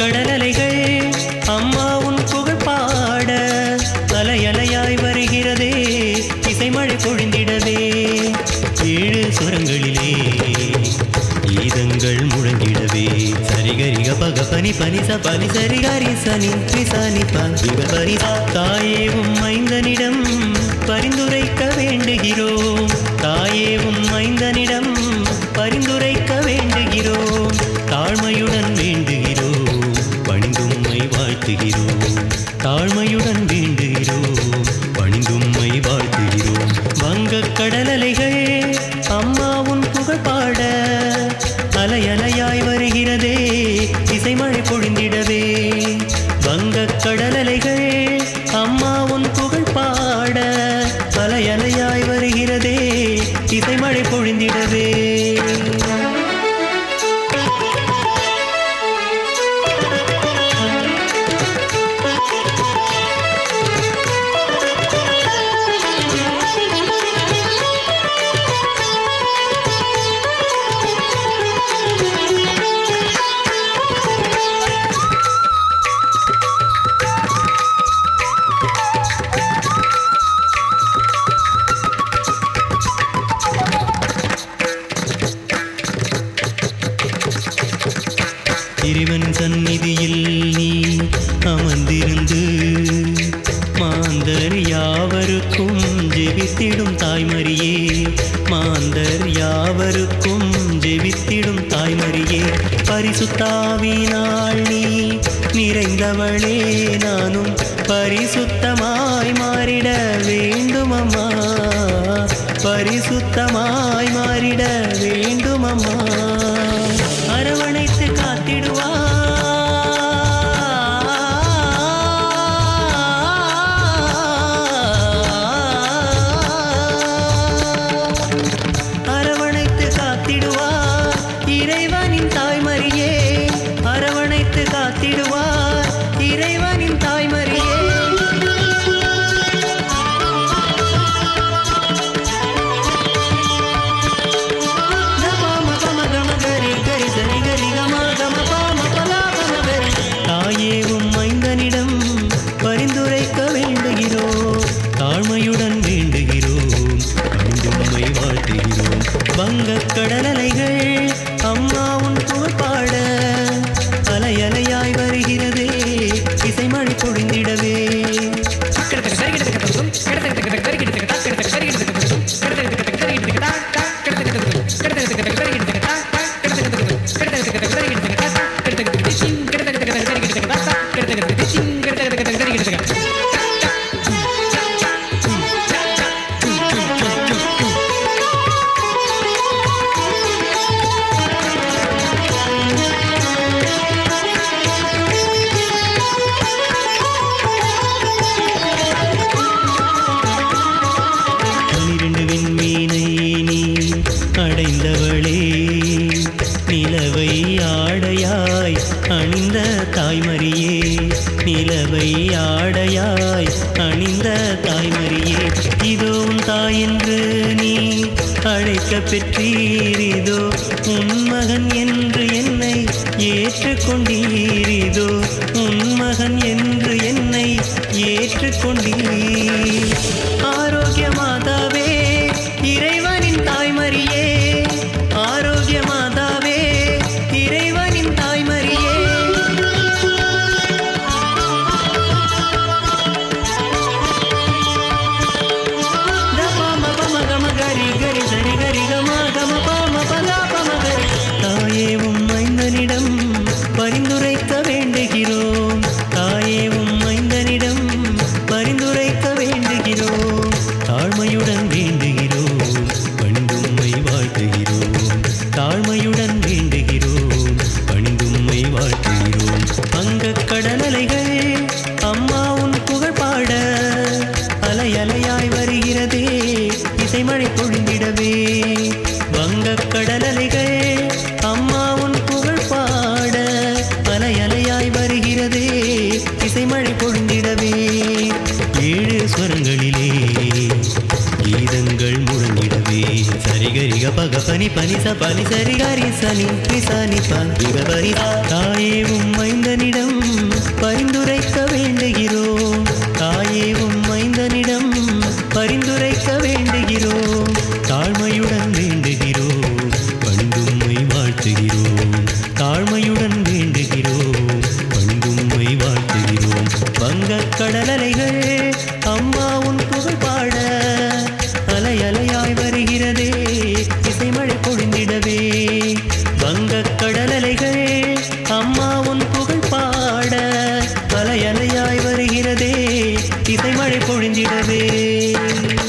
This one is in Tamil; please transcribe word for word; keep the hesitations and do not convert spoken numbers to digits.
கடலலைகள் அம்மா உன் புகழ் பாட அலையலையாய் வருகிறதே இசைமழை பொழிந்திடவே ஏழு சுரங்களிலே கீதங்கள் முழங்கிடவே சரிகரிக பக பனி பனி ச பனி சரி கரி சனி பிசானி பக பனி தாயேவும் மைந்தனிடம் பரிந்துரைக்க வேண்டுகிறோம் தாயேவும் மைந்தனிடம் பரிந்துரைக்க வேண்டுகிறோம் தாழ்மையுடன் வேண்டுகிறோம் பணிந்தும்மை வாழ்த்துகிறோம் தாழ்மையுடன் வேண்டுகிறோம் பணிந்தும்மை வாழ்த்துகிறோம் வங்கக் கடலலைகள் அம்மா உன் புகழ் பாட அலையலையாய் வருகிறதே இசைமழை பொழிந்திடவே வங்கக் கடலலைகள் அம்மா உன் புகழ் பாட அலையலையாய் வருகிறதே இசைமழை பொழிந்திடவே இறைவன் சந்நிதியில் நீ அமர்ந்திருந்து மாந்தர் யாவருக்கும் ஜெபித்திடும் தாய்மரியே மாந்தர் யாவருக்கும் ஜெபித்திடும் தாய்மரியே பரிசுத்தாவினால் நீ நிறைந்தவளே நானும் பரிசுத்தமாய் மாறிட வேண்டுமம்மா பரிசுத்தமாய் மாறிட வேண்டுமம்மா அரவணைத்து காத்திடுவா அரவணைத்து காத்திடுவா இறைவனின் தாய்மரியே அரவணைத்து காத்திடுவா இறைவனின் தாய்மரியே தாயேவும் மைந்தனிடம் பரிந்துரைக்க வேண்டுகிறோம் தாழ்மையுடன் வேண்டுகிறோம் பணிந்தும்மை வாழ்த்துகிறோம் வங்கக் கடலலைகள் அம்மா உன் புகழ் பாட அலையலையாய் வருகிறதே இசைமழை பொழிந்திடவே அடைந்தவளே நிலவை ஆடையாய் அணிந்த தாய்மரியே நிலவை ஆடையாய் அணிந்த தாய்மரியே இதோ உன் தாயென்று நீ அழைக்க பெற்றீர் இதோ உன் மகன் என்று என்னை ஏற்றுக்கொண்டீர் இதோ உன் மகன் என்று என்னை ஏற்றுக்கொண்டீர் ஆரோக்கிய மாதாவே இறைவனின் தாய்மரியே ஆரோக்கிய மாதாவே இறைவனின் தாய்மரியே தாயேவும் மைந்தனிடம் பரிந்துரைக்க வேண்டுகிறோம் தாயேவும் மைந்தனிடம் பரிந்துரைக்க வேண்டுகிறோம் தாழ்மையுடன் வேண்டுகிறோம் பணிந்தும்மை வாழ்த்துகிறோம் தாழ்மையுடன் வேண்டுகிறோம் பணிந்தும்மை வாழ்த்துகிறோம் வங்கக் கடலலைகள் அம்மா உன் புகழ் பாட அலையலையாய் வருகிறதே இசைமழை பொழிந்திடவே வங்கக் கடலலைகள் அம்மா உன் புகழ் பாட அலையலையாய் வருகிறதே இசைமழை பொழிந்திடவே ஏழு ஸ்வரங்களிலே கீதங்கள் முழங்கிடவே சரிகரிக பக பனி பனி ச பனி சரி கரி சனி பிசானி ப தாயேவும் மைந்தனிடம் வங்கக் கடலலைகள் அம்மா உன் புகழ் பாட அலை அலையாய் வருகிறதே இசைமழை பொழிந்திடவே. வங்கக் கடலலைகள் அம்மா உன் புகழ் பாட அலை அலையாய் வருகிறதே இசைமழை பொழிந்திடவே.